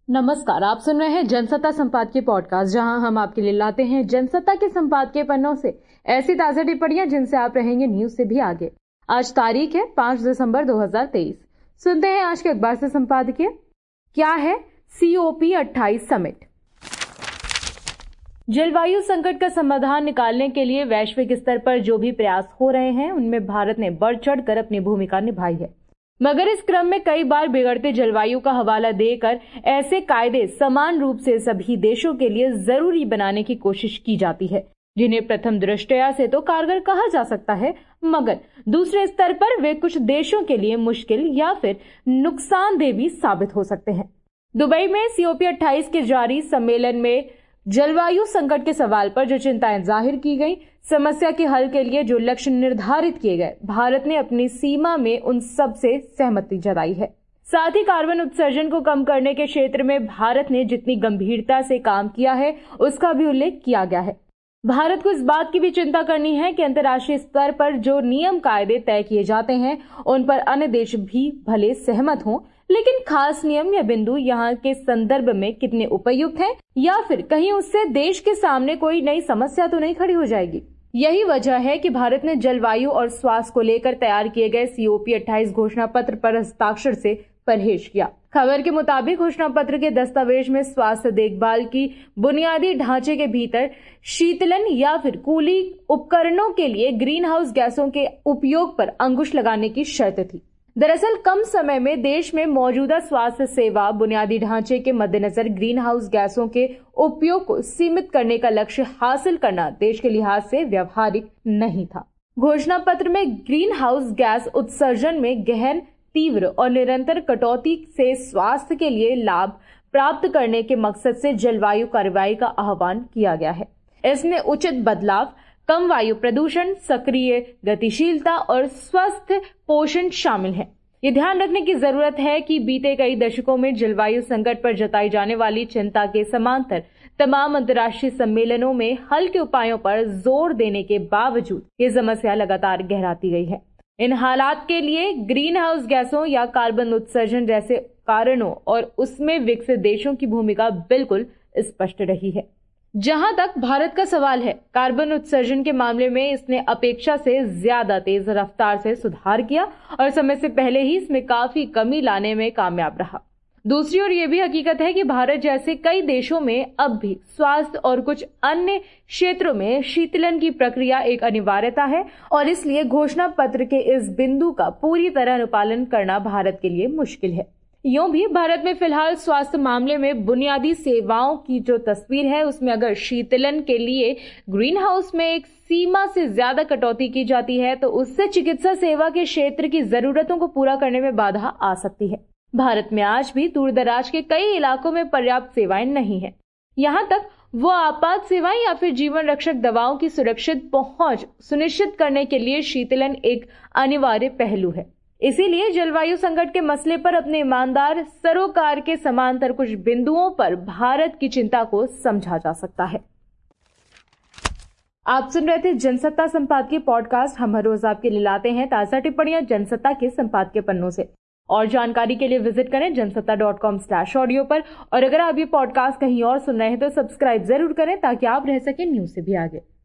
नमस्कार, आप सुन रहे हैं जनसत्ता संपादकीय पॉडकास्ट, जहां हम आपके लिए लाते हैं जनसत्ता के संपादकीय पन्नों से ऐसी ताजा टिप्पणियां जिनसे आप रहेंगे न्यूज से भी आगे। आज तारीख है 5 दिसंबर 2023। सुनते हैं आज के अखबार से संपादकीय। क्या है COP28 समिट? जलवायु संकट का समाधान निकालने के लिए वैश्विक स्तर पर जो भी प्रयास हो रहे हैं, उनमें भारत ने बढ़ चढ़कर अपनी भूमिका निभाई है। मगर इस क्रम में कई बार बिगड़ते जलवायु का हवाला देकर ऐसे कायदे समान रूप से सभी देशों के लिए जरूरी बनाने की कोशिश की जाती है, जिन्हें प्रथम दृष्टया से तो कारगर कहा जा सकता है, मगर दूसरे स्तर पर वे कुछ देशों के लिए मुश्किल या फिर नुकसानदेह भी साबित हो सकते हैं। दुबई में COP28 के जारी सम्मेलन में जलवायु संकट के सवाल पर जो चिंताएं जाहिर की गई, समस्या के हल के लिए जो लक्ष्य निर्धारित किए गए, भारत ने अपनी सीमा में उन सब से सहमति जताई है। साथ ही कार्बन उत्सर्जन को कम करने के क्षेत्र में भारत ने जितनी गंभीरता से काम किया है, उसका भी उल्लेख किया गया है। भारत को इस बात की भी चिंता करनी है कि अंतर्राष्ट्रीय स्तर पर जो नियम कायदे तय किए जाते हैं, उन पर अन्य देश भी भले सहमत हों, लेकिन खास नियम या बिंदु यहाँ के संदर्भ में कितने उपयुक्त हैं, या फिर कहीं उससे देश के सामने कोई नई समस्या तो नहीं खड़ी हो जाएगी। यही वजह है कि भारत ने जलवायु और स्वास्थ्य को लेकर तैयार किए गए COP28 घोषणा पत्र पर हस्ताक्षर से परहेज किया। खबर के मुताबिक घोषणा पत्र के दस्तावेज में स्वास्थ्य देखभाल की बुनियादी ढांचे के भीतर शीतलन या फिर कूलिंग उपकरणों के लिए ग्रीन हाउस गैसों के उपयोग पर अंकुश लगाने की शर्त थी। दरअसल कम समय में देश में मौजूदा स्वास्थ्य सेवा बुनियादी ढांचे के मद्देनजर ग्रीन हाउस गैसों के उपयोग को सीमित करने का लक्ष्य हासिल करना देश के लिहाज से व्यवहारिक नहीं था। घोषणा पत्र में ग्रीन हाउस गैस उत्सर्जन में गहन, तीव्र और निरंतर कटौती से स्वास्थ्य के लिए लाभ प्राप्त करने के मकसद से जलवायु कार्रवाई का आह्वान किया गया है। इसमें उचित बदलाव, कम वायु प्रदूषण, सक्रिय गतिशीलता और स्वस्थ पोषण शामिल है। ये ध्यान रखने की जरूरत है कि बीते कई दशकों में जलवायु संकट पर जताई जाने वाली चिंता के समांतर तमाम अंतर्राष्ट्रीय सम्मेलनों में हल के उपायों पर जोर देने के बावजूद ये समस्या लगातार गहराती गई है। इन हालात के लिए ग्रीन हाउस गैसों या कार्बन उत्सर्जन जैसे कारणों और उसमें विकसित देशों की भूमिका बिल्कुल स्पष्ट रही है। जहां तक भारत का सवाल है, कार्बन उत्सर्जन के मामले में इसने अपेक्षा से ज्यादा तेज रफ्तार से सुधार किया और समय से पहले ही इसमें काफी कमी लाने में कामयाब रहा। दूसरी ओर ये भी हकीकत है कि भारत जैसे कई देशों में अब भी स्वास्थ्य और कुछ अन्य क्षेत्रों में शीतलन की प्रक्रिया एक अनिवार्यता है और इसलिए घोषणा पत्र के इस बिंदु का पूरी तरह अनुपालन करना भारत के लिए मुश्किल है। यूं भी भारत में फिलहाल स्वास्थ्य मामले में बुनियादी सेवाओं की जो तस्वीर है, उसमें अगर शीतलन के लिए ग्रीन हाउस में एक सीमा से ज्यादा कटौती की जाती है, तो उससे चिकित्सा सेवा के क्षेत्र की जरूरतों को पूरा करने में बाधा आ सकती है। भारत में आज भी दूर दराज के कई इलाकों में पर्याप्त सेवाएं नहीं है। यहाँ तक वो आपात सेवाएं या फिर जीवन रक्षक दवाओं की सुरक्षित पहुंच सुनिश्चित करने के लिए शीतलन एक अनिवार्य पहलू है। इसीलिए जलवायु संकट के मसले पर अपने ईमानदार सरोकार के समांतर कुछ बिंदुओं पर भारत की चिंता को समझा जा सकता है। आप सुन रहे थे जनसत्ता संपादकीय पॉडकास्ट। हम हर रोज आपके लिए लाते हैं ताजा टिप्पणियां जनसत्ता के संपादकीय पन्नों से। और जानकारी के लिए विजिट करें jansatta.com/audio पर। और अगर आप ये पॉडकास्ट कहीं और सुन रहे हैं तो सब्सक्राइब जरूर करें, ताकि आप रह सकें न्यूज से भी आगे।